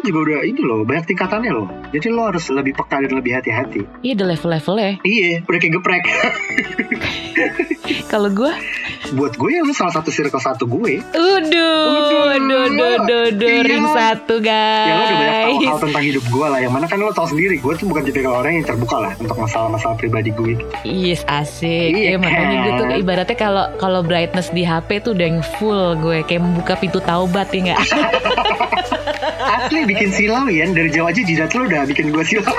juga udah ini loh, banyak tingkatannya loh. Jadi lo harus lebih peka dan lebih hati-hati. Iya, ada level-levelnya. Iya, udah kayak geprek. Kalau gue, buat gue ya lo salah satu circle satu gue. Uduh, ring satu guys. Ya lo udah banyak tahu hal tentang hidup gue lah. Yang mana kan lo tahu sendiri, gue tuh bukan tipikal orang yang terbuka lah untuk masalah-masalah pribadi gue. Yes, asik. Iya, makanya gue tuh ibaratnya kalau brightness di HP tuh udah yang full, gue kayak membuka pintu taubat ya nggak? Asli bikin silau ya, dari jauh aja jidat lo udah bikin gue silau.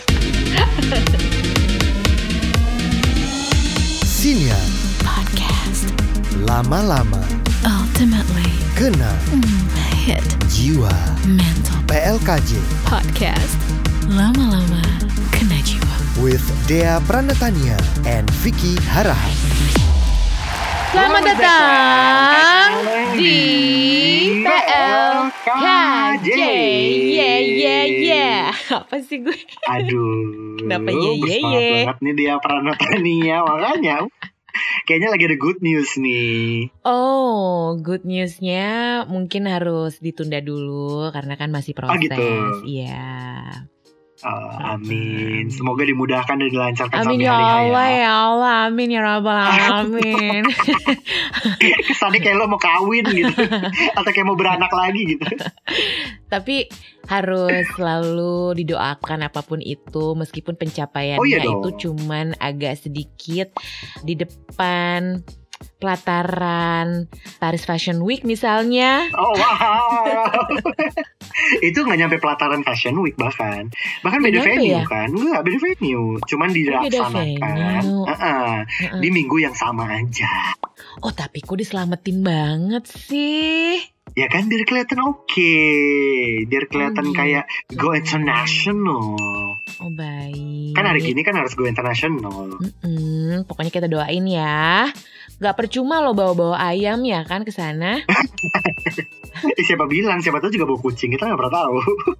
Siniar Podcast lama-lama Ultimately kena Hit jiwa. Mental PLKJ Podcast Lama-lama Kena Jiwa with Dea Pranatania and Vicky Harahap. Selamat datang di PLKJ. Yeah. Apa sih gue? Aduh, Kenapa bersemangat banget nih dia Pranatania. Makanya kayaknya lagi ada good news nih. Oh, good newsnya mungkin harus ditunda dulu karena kan masih proses. gitu. Iya. Amin. Semoga dimudahkan dan dilancarkan Amin sampai ya hari Allah, raya. ya Allah, amin ya Rabbal Alamin. Kesannya kayak lo mau kawin gitu, atau kayak mau beranak lagi gitu. Tapi harus selalu didoakan apapun itu, meskipun pencapaiannya Oh, iya dong. itu cuman agak sedikit di depan pelataran Paris Fashion Week misalnya. Oh wow. Itu gak nyampe pelataran Fashion Week bahkan beda Nyampe venue ya? kan. Enggak, beda venue. Cuman dilaksanakan venue. di minggu yang sama aja. Oh tapi kok diselamatin banget sih. Ya kan biar kelihatan oke. Biar kelihatan gitu. kayak go international. Oh baik. Kan hari gini kan harus go international. Pokoknya kita doain ya. Gak percuma lo bawa-bawa ayam ya kan ke sana. Siapa bilang, siapa tahu juga bawa kucing, kita gak pernah tahu.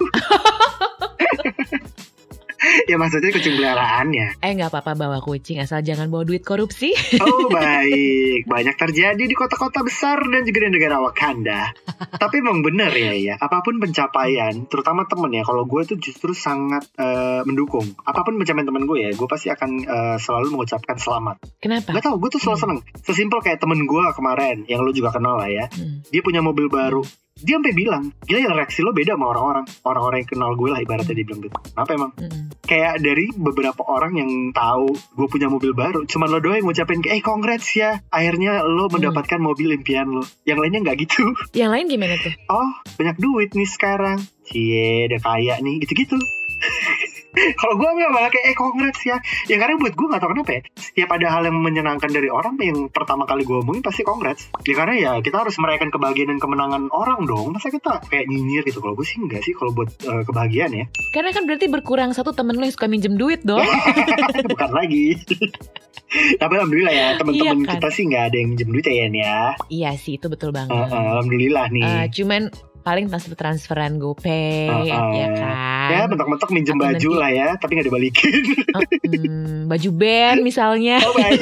Ya maksudnya kucing peliharaannya. Gak apa-apa bawa kucing, asal jangan bawa duit korupsi. Oh baik, banyak terjadi di kota-kota besar dan juga di negara Wakanda. Tapi emang bener ya, apapun pencapaian, terutama temen ya, kalau gue tuh justru sangat mendukung. Apapun pencapaian temen gue ya, gue pasti akan selalu mengucapkan selamat. Kenapa? Gak tau, gue tuh selalu seneng. Sesimpel kayak temen gue kemarin, yang lo juga kenal lah ya. Dia punya mobil baru. Dia sampai bilang, gila ya reaksi lo beda sama orang-orang yang kenal gue lah, ibaratnya dia bilang gitu. Kenapa emang? Kayak dari beberapa orang yang tahu gue punya mobil baru, cuman lo doang yang ngucapin kayak congrats ya, akhirnya lo mendapatkan mobil impian lo. Yang lainnya nggak gitu. Yang lain gimana tuh? Oh banyak duit nih sekarang, cie udah kaya nih, gitu-gitu. Kalau gue malah kayak congrats ya. Ya karena buat gue gak tau kenapa ya, setiap ada hal yang menyenangkan dari orang, yang pertama kali gue omongin pasti congrats. Ya karena ya kita harus merayakan kebahagiaan dan kemenangan orang dong. Masa kita kayak nyinyir gitu. Kalau gue sih enggak sih kalau buat kebahagiaan ya. Karena kan berarti berkurang satu temen lo yang suka minjem duit dong. Bukan lagi. Tapi alhamdulillah ya teman-teman Iya kan? kita sih gak ada yang minjem duit ya Yan ya. Iya sih, itu betul banget. Alhamdulillah nih. Cuman paling transferan GoPay, ya kan? Ya mentok-mentok minjem Atau baju nanti- lah ya, tapi gak dibalikin. Baju band misalnya. Oh baik.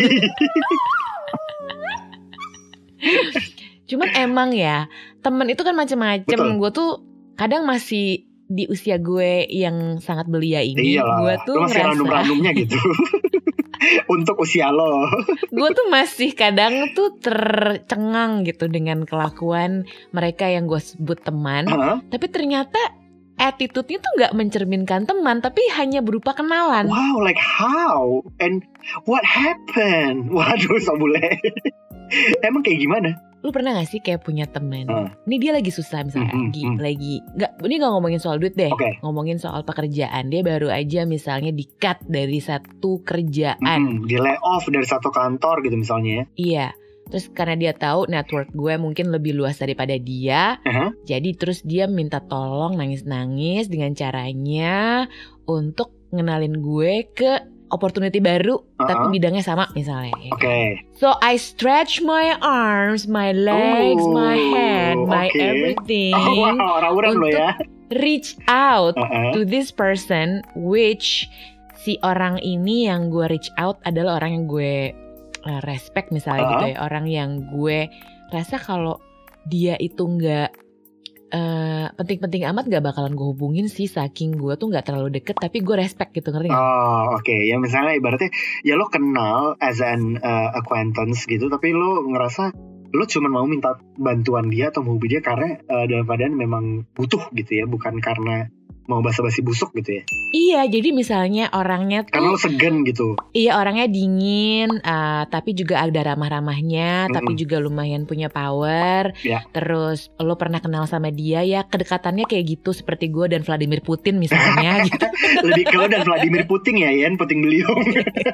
Cuman emang ya, temen itu kan macem-macem. Betul. Gue tuh kadang masih di usia gue yang sangat belia ini, Iyalah, gue tuh lo masih ngerasa random-randomnya gitu. Untuk usia lo. gue tuh masih kadang tuh tercengang gitu dengan kelakuan mereka yang gue sebut teman. Tapi ternyata attitude-nya tuh gak mencerminkan teman, tapi hanya berupa kenalan. Wow, like how? And what happened? Waduh, so bule. Emang kayak gimana? Lu pernah gak sih kayak punya temen, ini dia lagi susah misalnya, ini gak ngomongin soal duit deh, ngomongin soal pekerjaan. Dia baru aja misalnya di-cut dari satu kerjaan, di lay off dari satu kantor gitu misalnya. Iya. Terus karena dia tahu network gue mungkin lebih luas daripada dia, jadi terus dia minta tolong nangis-nangis dengan caranya untuk ngenalin gue ke opportunity baru, tapi bidangnya sama misalnya. So I stretch my arms, my legs, my hand, my everything untuk reach out to this person, which si orang ini yang gue reach out adalah orang yang gue respect misalnya gitu ya, orang yang gue rasa kalau dia itu nggak penting-penting amat gak bakalan gue hubungin sih, saking gue tuh gak terlalu deket tapi gue respect gitu, ngerti gak? Oh oke. Ya misalnya ibaratnya ya lo kenal as an acquaintance gitu, tapi lo ngerasa lo cuma mau minta bantuan dia atau menghubungi dia karena dalam keadaan memang butuh gitu ya, bukan karena mau basa-basi busuk gitu ya. Iya, jadi misalnya orangnya tuh karena lo segan gitu. Iya, orangnya dingin, tapi juga ada ramah-ramahnya, tapi juga lumayan punya power. Terus lo pernah kenal sama dia ya, kedekatannya kayak gitu seperti gue dan Vladimir Putin misalnya gitu. Lebih ke lo dan Vladimir Putin ya, Yan, Putin beliau.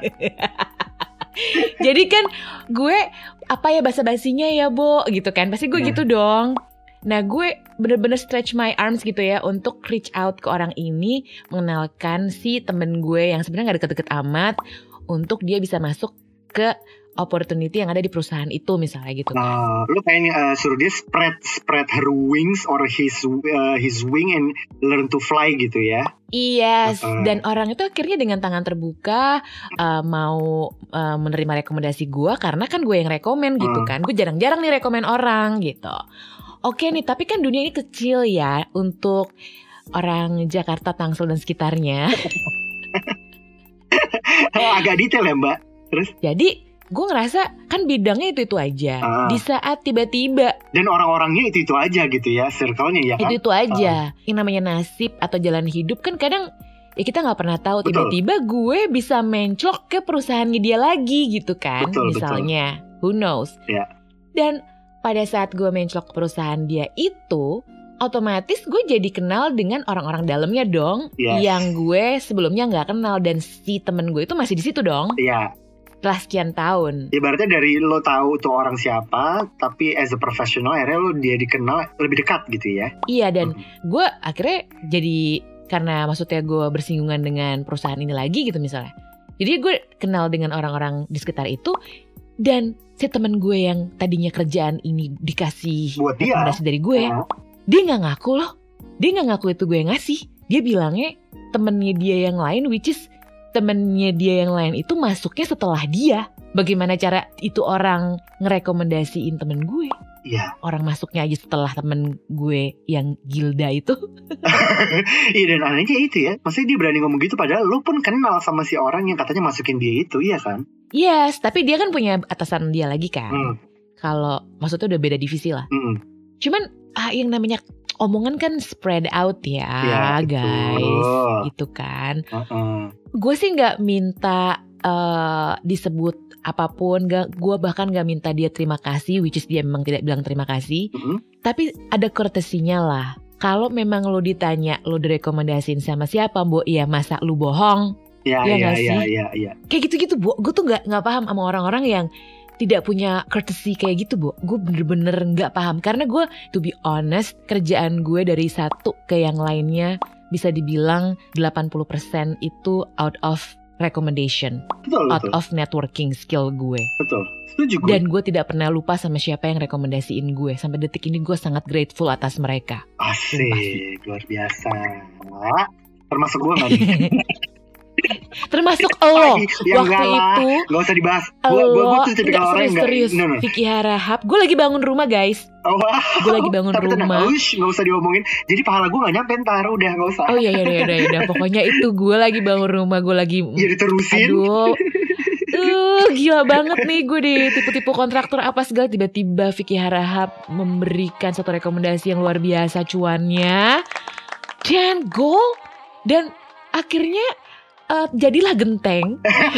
Jadi kan gue apa ya basa-basinya ya Bo gitu kan, pasti gue gitu dong. Nah gue bener-bener stretch my arms gitu ya untuk reach out ke orang ini, mengenalkan si temen gue yang sebenarnya gak deket-deket amat, untuk dia bisa masuk ke opportunity yang ada di perusahaan itu misalnya gitu kan. Lu pengen suruh dia spread her wings or his wing and learn to fly gitu ya. Yes, dan orang itu akhirnya dengan tangan terbuka mau menerima rekomendasi gue, karena kan gue yang rekomen gitu kan. Gue jarang-jarang nih rekomen orang gitu. Oke nih, tapi kan dunia ini kecil ya untuk orang Jakarta, Tangsel dan sekitarnya. Agak detail ya Mbak. Terus? Jadi gue ngerasa kan bidangnya itu aja. Di saat tiba-tiba dan orang-orangnya itu aja gitu ya, circle-nya ya kan. Itu aja. Yang namanya nasib atau jalan hidup kan kadang ya kita gak pernah tahu. Tiba-tiba gue bisa menclok ke perusahaannya dia lagi gitu kan. Misalnya, who knows. Dan pada saat gue menclok perusahaan dia itu, otomatis gue jadi kenal dengan orang-orang dalamnya dong, yang gue sebelumnya nggak kenal, dan si temen gue itu masih di situ dong. Setelah sekian tahun. Ibaratnya dari lo tahu tuh orang siapa, tapi as a professional akhirnya lo dia dikenal lebih dekat gitu ya. Iya, dan gue akhirnya jadi, karena maksudnya gue bersinggungan dengan perusahaan ini lagi gitu misalnya. Jadi gue kenal dengan orang-orang di sekitar itu. Dan si temen gue yang tadinya kerjaan ini dikasih rekomendasi dari gue, dia gak ngaku loh. Dia gak ngaku itu gue yang ngasih. Dia bilangnya temennya dia yang lain, which is temennya dia yang lain itu masuknya setelah dia. Bagaimana cara itu orang ngerekomendasiin temen gue? Orang masuknya aja setelah temen gue yang Gilda itu. Iya, dan anehnya itu ya, maksudnya dia berani ngomong gitu padahal lo pun kenal sama si orang yang katanya masukin dia itu, iya kan? Yes, tapi dia kan punya atasan dia lagi kan. Kalau maksudnya udah beda divisi lah. Cuman yang namanya omongan kan spread out ya guys, gitu kan. Gue sih nggak minta disebut apapun, gue bahkan gak minta dia terima kasih, which is dia memang tidak bilang terima kasih. Tapi ada courtesy-nya lah. Kalau memang lo ditanya lo direkomendasiin sama siapa, Bo, ya masa lu bohong? Iya. Kayak gitu-gitu, Bo. Gue tuh gak paham sama orang-orang yang tidak punya courtesy kayak gitu, Bo. Gue bener-bener gak paham. Karena gue, to be honest, kerjaan gue dari satu ke yang lainnya bisa dibilang 80% itu out of recommendation, out of networking skill gue. Betul, setuju gue. Dan gue tidak pernah lupa sama siapa yang rekomendasiin gue. Sampai detik ini gue sangat grateful atas mereka. Asik, luar biasa. Termasuk gue gak nih? Termasuk lo waktu itu. Gak usah dibahas. Gue tuh tipikal orang yang serius. Vicky Harahap. Gue lagi bangun rumah guys. Gue lagi bangun rumah. Gak usah diomongin. Jadi pahala gue gak nyampe ntar. Udah gak usah. Oh iya. Pokoknya itu gue lagi bangun rumah. Gue lagi diterusin. Aduh gila banget nih. Gue ditipu-tipu kontraktor apa segala. Tiba-tiba Vicky Harahap memberikan satu rekomendasi yang luar biasa cuannya. Dan goal. Dan akhirnya jadilah genteng,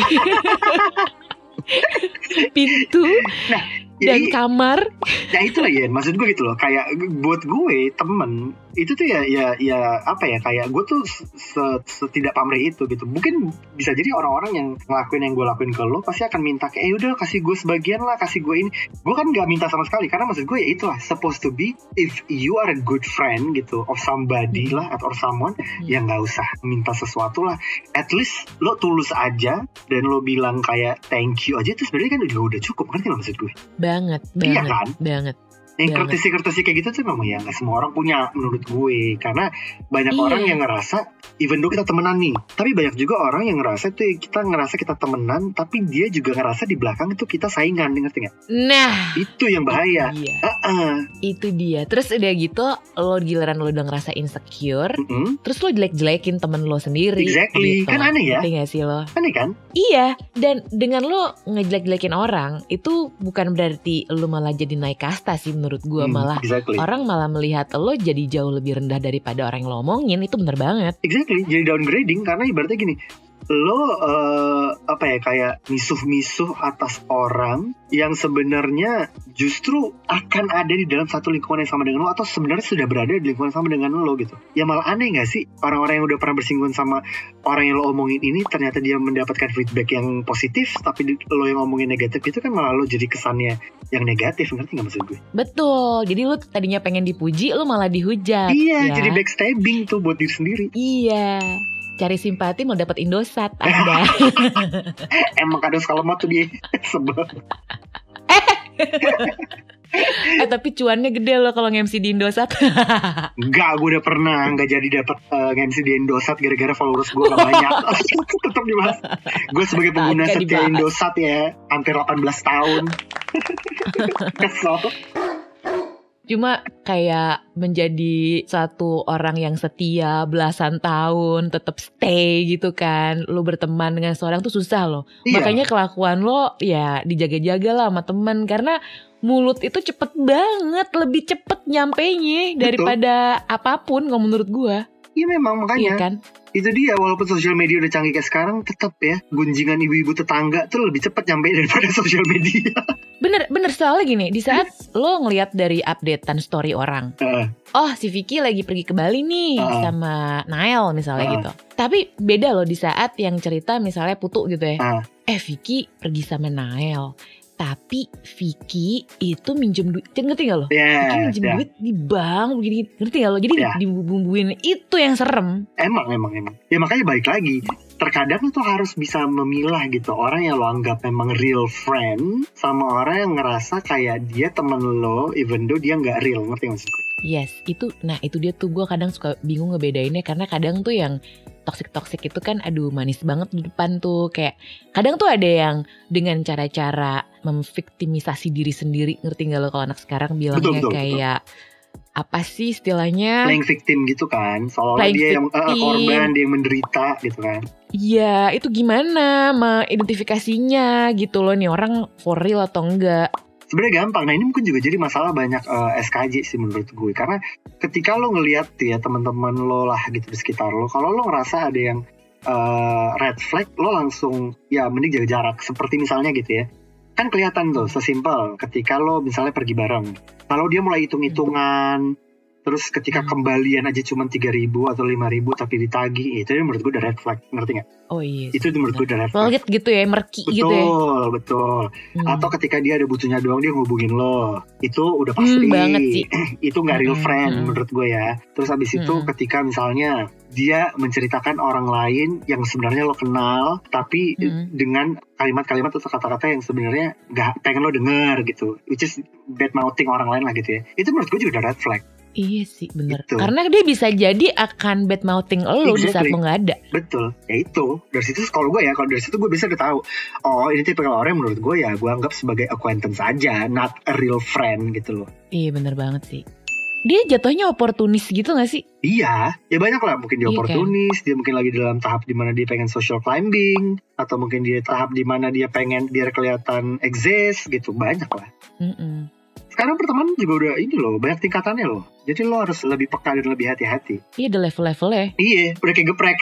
pintu, dan kamar. Nah itu lah ya, maksud gue gitu loh. Kayak buat gue temen itu tuh ya apa ya, kayak gue tuh setidak pamrih itu gitu. Mungkin bisa jadi orang-orang yang ngelakuin yang gue lakuin ke lo pasti akan minta kayak udah kasih gue sebagian lah, kasih gue ini. Gue kan gak minta sama sekali, karena maksud gue ya itulah supposed to be, if you are a good friend gitu of somebody lah atau someone, ya gak usah minta sesuatu lah. At least lo tulus aja dan lo bilang kayak thank you aja, itu sebenarnya kan udah cukup, ngerti lo maksud gue? Banget. Iya kan? Banget. Yang courtesy kayak gitu tuh memang ya gak semua orang punya menurut gue. Karena banyak orang yang ngerasa even though kita temenan nih, tapi banyak juga orang yang ngerasa tuh kita temenan, tapi dia juga ngerasa di belakang itu kita saingan, ngerti gak? Nah, itu yang bahaya. Itu dia. Terus udah gitu, lo giliran lo udah ngerasa insecure, terus lo jelek-jelekin temen lo sendiri. Exactly, gitu. kan aneh ya? Ngerti gak sih lo? Aneh kan? Iya, dan dengan lo ngejelek-jelekin orang, itu bukan berarti lo malah jadi naik kasta sih menurut gue. Malah orang malah melihat lo jadi jauh lebih rendah daripada orang yang lo omongin. Itu bener banget. Exactly, jadi downgrading. Karena ibaratnya gini, lo kayak misuh-misuh atas orang yang sebenarnya justru akan ada di dalam satu lingkungan yang sama dengan lo, atau sebenarnya sudah berada di lingkungan sama dengan lo gitu. Ya malah aneh gak sih orang-orang yang udah pernah bersinggungan sama orang yang lo omongin ini, ternyata dia mendapatkan feedback yang positif, tapi lo yang ngomongin negatif, itu kan malah lo jadi kesannya yang negatif. Ngerti gak maksud gue? Betul. Jadi lo tadinya pengen dipuji, lo malah dihujat. Iya, ya? Jadi backstabbing tuh buat diri sendiri. Iya, cari simpati mau dapat Indosat Anda. Emang kadang kalau mau tuh dia sebel. Tapi cuannya gede loh kalau nge-MC di Indosat. Enggak, gue udah pernah nggak jadi dapat nge-MC di Indosat gara-gara followers gue gak banyak. Tetap dibahas. Gue sebagai pengguna setia Indosat ya, hampir 18 tahun. Kesel. Cuma kayak menjadi satu orang yang setia belasan tahun, tetap stay gitu kan. Lo berteman dengan seorang tuh susah loh. Iya. Makanya kelakuan lo ya dijaga-jaga lah sama temen. Karena mulut itu cepet banget, lebih cepet nyampenya daripada apapun kalau menurut gue. Iya memang, makanya iya kan? Itu dia, walaupun sosial media udah canggih kayak sekarang, tetap ya gunjingan ibu-ibu tetangga tuh lebih cepat nyampe daripada sosial media. Bener soalnya gini, di saat lo ngelihat dari updatean story orang, oh si Vicky lagi pergi ke Bali nih sama Nael misalnya gitu. Tapi beda loh di saat yang cerita misalnya Putu gitu ya. Vicky pergi sama Nael, tapi Vicky itu minjem duit, ngerti gak lo? Vicky minjem duit di bank begini, ngerti gak lo? Jadi dibumbuin, itu yang serem. Emang. Ya makanya balik lagi, terkadang lo tuh harus bisa memilah gitu, orang yang lo anggap memang real friend sama orang yang ngerasa kayak dia temen lo, even though dia gak real, ngerti gak maksudku? Yes, itu dia tuh gue kadang suka bingung ngebedainnya, karena kadang tuh yang toksik itu kan aduh manis banget di depan tuh, kayak kadang tuh ada yang dengan cara-cara memviktimisasi diri sendiri, ngerti gak lo kalau anak sekarang bilangnya kayak apa sih istilahnya, playing victim gitu kan, seolah dia yang korban, dia yang menderita gitu kan. Iya, itu gimana mengidentifikasinya gitu loh, nih orang for real atau enggak. Sebenarnya gampang. Nah ini mungkin juga jadi masalah banyak SKJ sih menurut gue. Karena ketika lo ngelihat ya teman-teman lo lah gitu di sekitar lo, kalau lo ngerasa ada yang red flag, lo langsung ya mending jaga jarak. Seperti misalnya gitu ya, kan kelihatan tuh sesimpel ketika lo misalnya pergi bareng, kalau dia mulai hitung-hitungan, terus ketika kembalian aja cuma 3.000 atau 5.000 tapi ditagih, itu menurut gue udah red flag, ngerti gak? Oh iya. Itu menurut gue udah red flag. Valid gitu ya, merki gitu ya. Betul. Atau ketika dia ada butuhnya doang dia ngubungin lo, itu udah pasti banget sih. Itu gak real friend menurut gue ya. Terus abis itu ketika misalnya dia menceritakan orang lain yang sebenarnya lo kenal, tapi dengan kalimat-kalimat atau kata-kata yang sebenarnya gak pengen lo denger gitu, which is bad mouthing orang lain lah gitu ya. Itu menurut gue juga udah red flag. Iya sih bener gitu. Karena dia bisa jadi akan bad mouthing lo di saat lo gak ada. Betul. Ya itu. Dari situ kalau gue ya, kalau dari situ gue bisa udah tahu, oh ini tipe orang yang menurut gue ya gue anggap sebagai acquaintance aja, not a real friend gitu loh. Iya bener banget sih. Dia jatuhnya oportunis gitu gak sih? Iya, ya banyak lah. Mungkin dia oportunis, kan? Dia mungkin lagi dalam tahap dimana dia pengen social climbing, atau mungkin dia tahap dimana dia pengen biar kelihatan exist gitu, banyak lah. Sekarang pertemanan juga udah ini loh, banyak tingkatannya loh. Jadi lo harus lebih peka dan lebih hati-hati. Iya, ada level-levelnya. Iya, udah kayak geprek.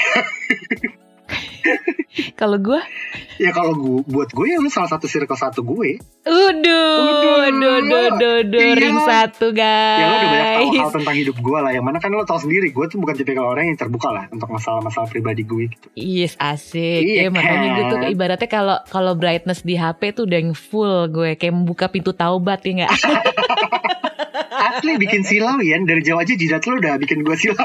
Kalau gue? Ya kalau buat gue ya lu salah satu circle satu gue. Aduh, ring satu guys. Ya lo udah banyak tahu hal tentang hidup gue lah. Yang mana kan lo tahu sendiri, gue tuh bukan tipe orang yang terbuka lah untuk masalah-masalah pribadi gue gitu. Yes, asik. Iya, makanya gue tuh ibaratnya kalau brightness di HP tuh udah yang full gue, kayak membuka pintu taubat ya nggak? Asli bikin silau ya, dari jauh aja jidat lo udah bikin gue silau.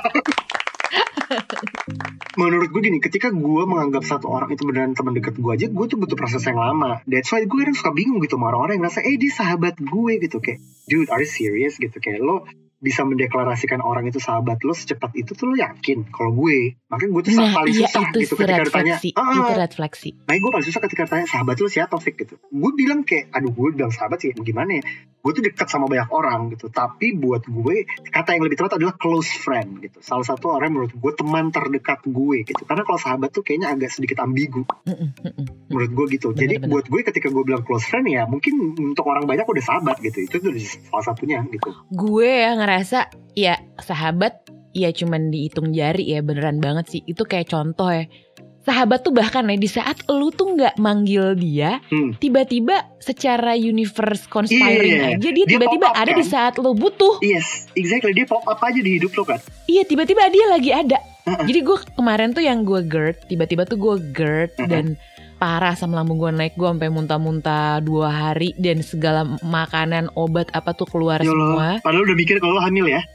Menurut gue gini, ketika gue menganggap satu orang itu beneran teman dekat gue aja, gue tuh butuh proses yang lama. That's why gue kadang suka bingung gitu sama orang-orang yang ngerasa dia sahabat gue gitu. Kayak, dude, are you serious gitu. Kayak lo bisa mendeklarasikan orang itu sahabat lo secepat itu tuh lo yakin? Kalau gue, makanya gue tuh paling iya, susah itu gitu ketika ditanya. Itu red flag sih. Nah gue paling susah ketika ditanya sahabat lo siapa Fik gitu. Gue bilang kayak, aduh gue bilang sahabat sih gimana ya? Gue tuh dekat sama banyak orang gitu. Tapi buat gue kata yang lebih tepat adalah close friend gitu. Salah satu orang menurut gue teman terdekat gue gitu. Karena kalau sahabat tuh kayaknya agak sedikit ambigu. Menurut gue gitu. Jadi buat gue ketika gue bilang close friend ya mungkin untuk orang banyak udah sahabat gitu. Itu tuh salah satunya gitu. Gue ya ngerasa ya sahabat ya cuman dihitung jari ya, beneran banget sih. Itu kayak contoh ya. Sahabat tuh bahkan ya di saat lu tuh gak manggil dia, tiba-tiba secara universe conspiring aja dia tiba-tiba ada kan? Di saat lu butuh. Yes, exactly. Dia pop up aja di hidup lo kan. Iya, tiba-tiba dia lagi ada. Jadi gue kemarin tuh yang gue GERD, tiba-tiba tuh gue GERD dan parah, asam lambung gue naik, gue sampai muntah-muntah 2 hari dan segala makanan, obat apa tuh keluar semua. Padahal udah mikir kalau lo hamil ya.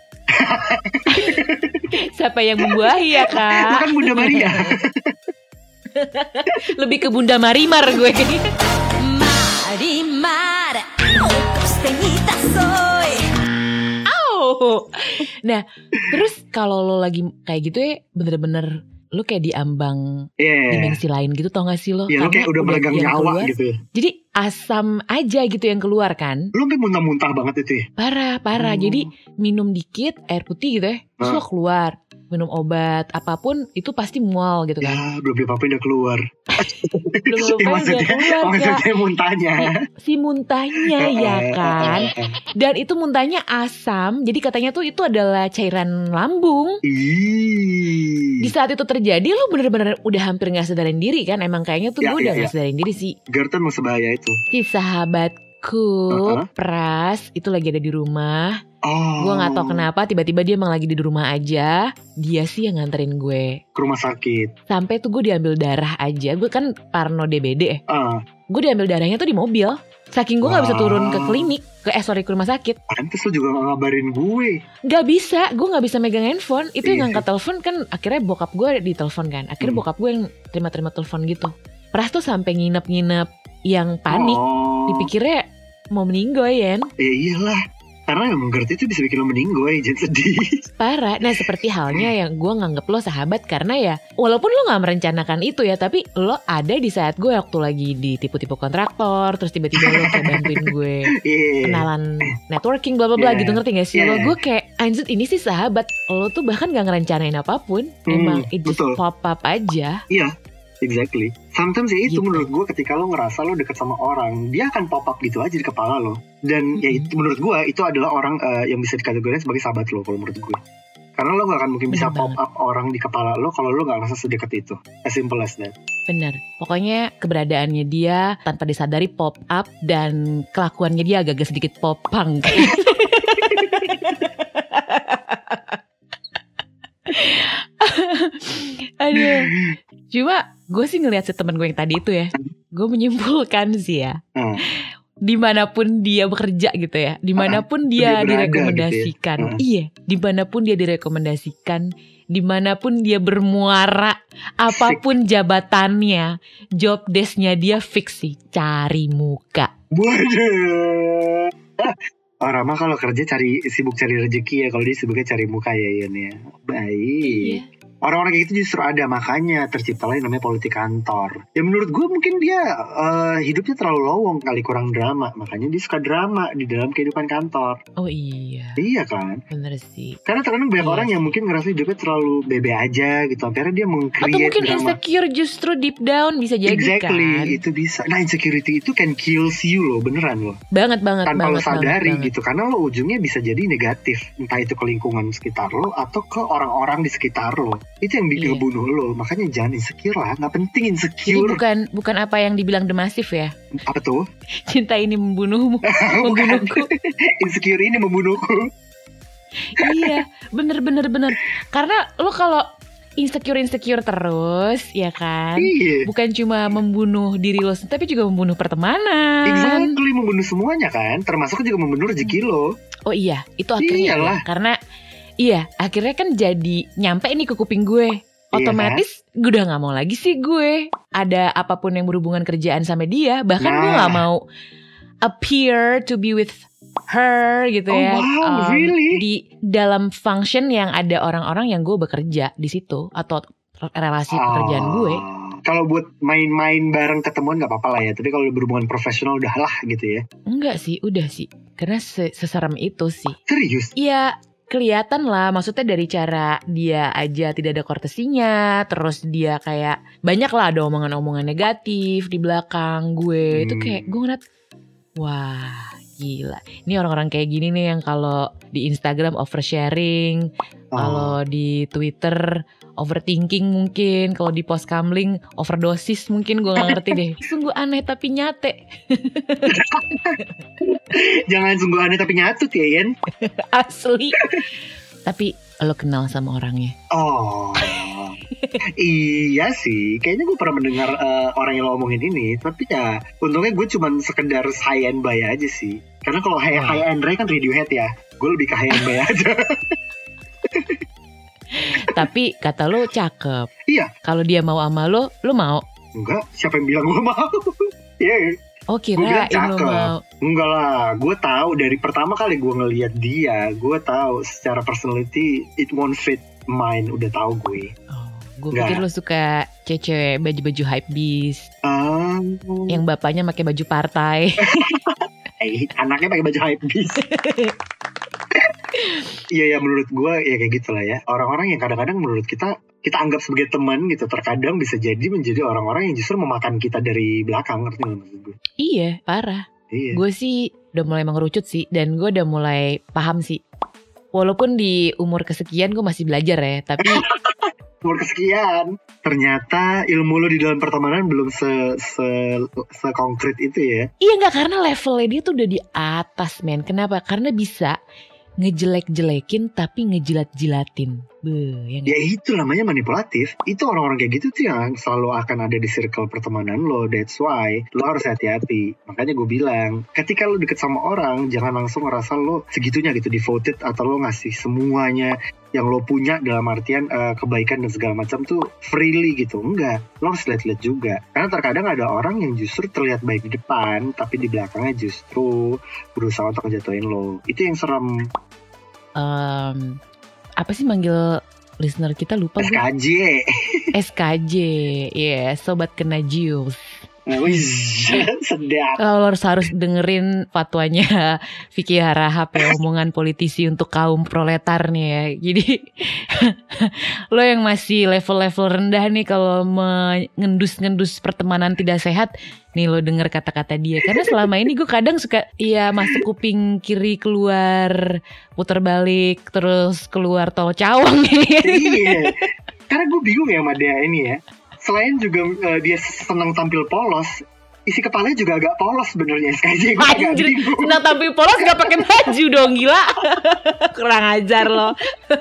Siapa yang membuahi ya kak? Lo kan Bunda Maria. Lebih ke Bunda Marimar gue. Marimar, Nah, terus kalau lo lagi kayak gitu ya, bener-bener lo kayak diambang dimensi lain gitu, tau gak sih lo? Iya, lo kayak udah meregang nyawa keluar, gitu ya. Jadi asam aja gitu yang keluar kan. Lo sampai muntah-muntah banget itu ya? Parah. Jadi minum dikit air putih gitu ya, terus lo keluar. Minum obat apapun itu pasti mual gitu kan. Ya belum apa-apa udah keluar. Maksudnya muntahnya. Si muntahnya ya kan. Dan itu muntahnya asam. Jadi katanya tuh itu adalah cairan lambung. Di saat itu terjadi lo bener-bener udah hampir gak sadarin diri kan. Emang kayaknya tuh gue udah gak sadarin diri sih. GERD emang sebahaya itu. Si sahabatku Pras itu lagi ada di rumah. Gue gak tahu kenapa tiba-tiba dia emang lagi di rumah aja. Dia sih yang nganterin gue ke rumah sakit. Sampai tuh gue diambil darah aja. Gue kan parno DBD Gue diambil darahnya tuh di mobil. Saking gue gak bisa turun ke klinik, ke rumah sakit. Pantes lo juga gak ngabarin gue. Gak bisa, gue gak bisa megang handphone. Itu yang ngangkat telepon kan akhirnya bokap gue ditelepon kan. Akhirnya bokap gue yang terima-terima telepon gitu. Pras tuh sampai nginep-nginep yang panik. Dipikirnya mau meninggoy ya. Iyalah. Karena emang GERD itu bisa bikin lo meninggoy, jangan sedih. Parah. Nah seperti halnya yang gue nganggep lo sahabat karena ya walaupun lo gak merencanakan itu ya, tapi lo ada di saat gue waktu lagi ditipu-tipu kontraktor. Terus tiba-tiba lo kayak bantuin gue kenalan networking bla bla bla gitu, ngerti gak sih lo? Gue kayak anjir ini sih sahabat. Lo tuh bahkan gak ngerencanain apapun. Emang it just pop up aja. Iya. Exactly. Sometimes ya itu gitu. Menurut gue ketika lo ngerasa lo deket sama orang, dia akan pop up gitu aja di kepala lo. Dan ya itu menurut gue itu adalah orang yang bisa dikategorikan sebagai sahabat lo kalau menurut gue. Karena lo gak akan mungkin bisa pop up orang di kepala lo kalau lo gak ngerasa sedekat itu. As simple as that. Bener. Pokoknya keberadaannya dia tanpa disadari pop up dan kelakuannya dia agak-agak sedikit pop punk. Aduh. Cuma gue sih ngeliat si temen gue yang tadi itu ya, gue menyimpulkan sih ya, dimanapun dia bekerja gitu ya, dimanapun dia direkomendasikan, gitu ya. Iya, dimanapun dia direkomendasikan, dimanapun dia bermuara, apapun jabatannya, job desk-nya dia fix sih, cari muka. Waduh. Orang mah kalau kerja sibuk cari rezeki ya, kalau dia sibuknya cari muka ya Ian ya. Baik. Iya. Orang-orang kayak gitu justru ada, makanya terciptalah yang namanya politik kantor. Ya menurut gue mungkin dia hidupnya terlalu lowong kali, kurang drama. Makanya dia suka drama di dalam kehidupan kantor. Oh iya. Iya kan? Bener sih. Karena terkadang banyak orang yang mungkin ngerasa hidupnya terlalu bebe aja gitu. Akhirnya dia meng-create atau mungkin drama. Insecure justru deep down bisa jadi kan. Itu bisa. Nah insecurity itu can kills you loh, beneran loh. Banget. Tanpa lo sadari gitu. Karena lo ujungnya bisa jadi negatif. Entah itu ke lingkungan sekitar lo atau ke orang-orang di sekitar lo. Itu yang bikin ngebunuh lo. Makanya jangan insecure lah. Gak penting insecure. Jadi bukan apa yang dibilang The Massive ya. Apa tuh? Cinta ini membunuhmu. Membunuhku. Insecure ini membunuhku. Iya, bener. Karena lo kalau insecure terus, ya kan? Iya. Bukan cuma membunuh diri lo, tapi juga membunuh pertemanan. Exactly, membunuh semuanya kan. Termasuk juga membunuh rezeki lo. Oh iya, itu akhirnya ya. Karena akhirnya kan jadi nyampe nih ke kuping gue. Otomatis gue udah gak mau lagi sih gue ada apapun yang berhubungan kerjaan sama dia. Bahkan gue gak mau appear to be with her gitu ya. Wow, really? Di dalam function yang ada orang-orang yang gue bekerja di situ atau relasi pekerjaan gue. Kalau buat main-main bareng ketemuan gak apa-apa lah ya. Tapi kalau berhubungan profesional udah lah gitu ya. Enggak sih, udah sih. Karena seserem itu sih. Serius? Iya, kelihatan lah. Maksudnya dari cara dia aja tidak ada kortesinya. Terus dia kayak banyak lah ada omongan-omongan negatif di belakang gue. Itu kayak gue ngeliat, wah gila. Ini orang-orang kayak gini nih yang kalau di Instagram oversharing. Kalau di Twitter overthinking mungkin, kalau di post kamling overdosis mungkin, gue gak ngerti deh. Sungguh aneh tapi nyate. Jangan sungguh aneh tapi nyatut ya Yen. Asli. Tapi lo kenal sama orangnya? Oh iya sih, kayaknya gue pernah mendengar orang yang lo omongin ini. Tapi ya untungnya gue cuman sekedar high and by aja sih. Karena kalau high and by kan Radiohead ya, gue lebih ke high and by aja. Tapi kata lo cakep. Iya. Kalau dia mau sama lo mau? Enggak, siapa yang bilang gue mau? Iya. Oh kirain lo mau. Enggak lah, gue tahu dari pertama kali gue ngelihat dia, gue tahu secara personality it won't fit mine, udah tahu gue. Gue pikir lo suka cewek baju-baju hypebeast. Yang bapaknya pakai baju partai. Anaknya pakai baju hypebeast. Iya ya, menurut gue ya kayak gitulah ya. Orang-orang yang kadang-kadang menurut kita anggap sebagai teman gitu, terkadang bisa jadi menjadi orang-orang yang justru memakan kita dari belakang. Ngerti gak maksud gue? Iya, parah. Iya. Gue sih udah mulai mengerucut sih, dan gue udah mulai paham sih. Walaupun di umur kesekian gue masih belajar ya, tapi umur kesekian ternyata ilmu lo di dalam pertemanan belum konkret itu ya. Iya gak, karena levelnya dia tuh udah di atas men. Kenapa? Karena bisa ngejelek-jelekin tapi ngejilat-jilatin. Ya itu namanya manipulatif. Itu orang-orang kayak gitu tuh yang selalu akan ada di circle pertemanan lo. That's why lo harus hati-hati. Makanya gue bilang, ketika lo deket sama orang, jangan langsung ngerasa lo segitunya gitu devoted, atau lo ngasih semuanya yang lo punya dalam artian kebaikan dan segala macam tuh freely gitu. Enggak, lo harus lihat-lihat juga. Karena terkadang ada orang yang justru terlihat baik di depan, tapi di belakangnya justru berusaha untuk ngejatuhin lo. Itu yang serem. Apa sih manggil listener kita, lupa gue. SKJ. Yeah, sobat kena juice. Sedap. Lo harus dengerin fatwanya Vicky Harahap ya, omongan politisi untuk kaum proletar nih ya. Jadi lo yang masih level-level rendah nih, kalau mengendus-ngendus pertemanan tidak sehat, nih lo denger kata-kata dia. Karena selama ini gue kadang suka masuk kuping kiri, keluar putar balik, terus keluar tol Cawang. Iya. Karena gue bingung ya sama dia ini ya. Selain juga dia senang tampil polos, isi kepalanya juga agak polos sebenarnya. SKJ gue agak bingung. Senang tampil polos gak pakai baju dong, gila. Kurang ajar lo.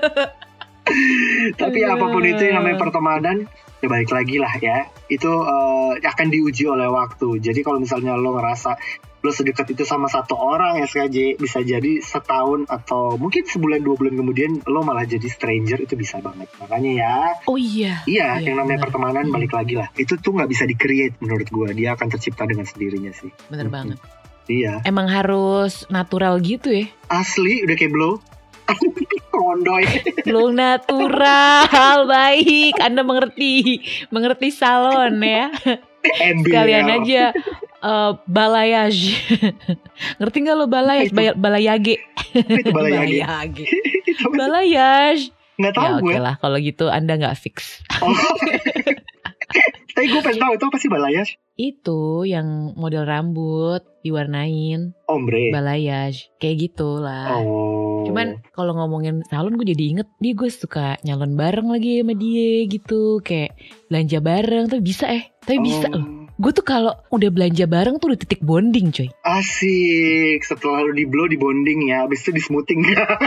Tapi apapun itu yang namanya pertemanan, ya balik lagi lah ya. Itu akan diuji oleh waktu. Jadi kalau misalnya lo ngerasa lo sedekat itu sama satu orang SKJ, bisa jadi setahun atau mungkin sebulan 2 bulan kemudian lo malah jadi stranger, itu bisa banget. Makanya ya. Oh iya. Iya, yang namanya pertemanan balik lagi lah. Itu tuh nggak bisa di-create menurut gue. Dia akan tercipta dengan sendirinya sih. Bener banget. Iya. Emang harus natural gitu ya. Asli udah kayak blow. Kondoy. Belum natural, baik. Anda mengerti salon ya. Sekalian aja balayage. Ngerti gak lo balayage? Balayage. Itu balayage. Balayage. Nggak tahu gue. Oke lah, kalau gitu Anda nggak fix. Oh. Tapi gue pengen tahu itu apa sih balayage? Itu yang model rambut diwarnain. Ombre. Balayage. Kayak gitu lah. Oh. Cuman kalau ngomongin salon, gue jadi inget dia, gue suka nyalon bareng lagi sama dia gitu. Kayak belanja bareng tuh bisa bisa loh. Gue tuh kalau udah belanja bareng tuh udah titik bonding coy. Asik. Setelah lu di blow di bonding ya, abis itu di smoothing.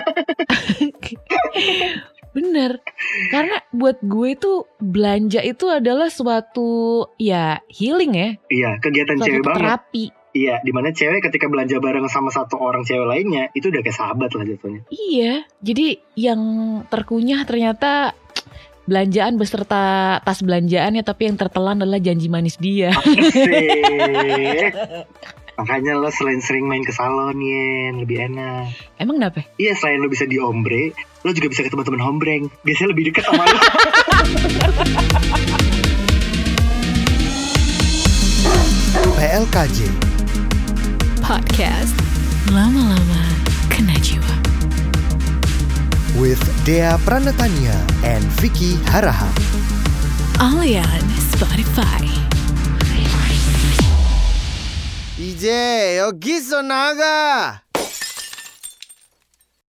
Bener. Karena buat gue tuh belanja itu adalah suatu ya healing ya. Iya, kegiatan suatu cewek banget. Terapi. Iya, dimana cewek ketika belanja bareng sama satu orang cewek lainnya, itu udah kayak sahabat lah jatuhnya. Iya, jadi yang terkunyah ternyata belanjaan beserta tas belanjaannya, tapi yang tertelan adalah janji manis dia. Makanya lo selain main ke salon Yen, lebih enak. Emang kenapa? Iya, selain lo bisa di ombre, lo juga bisa ketemu teman hombreng. Biasanya lebih dekat sama lo. PLKJ Podcast Lama-Lama Kena Jiwa with Dea Pranatania and Vicky Harahap. Only on Spotify. DJ, yogi so naga.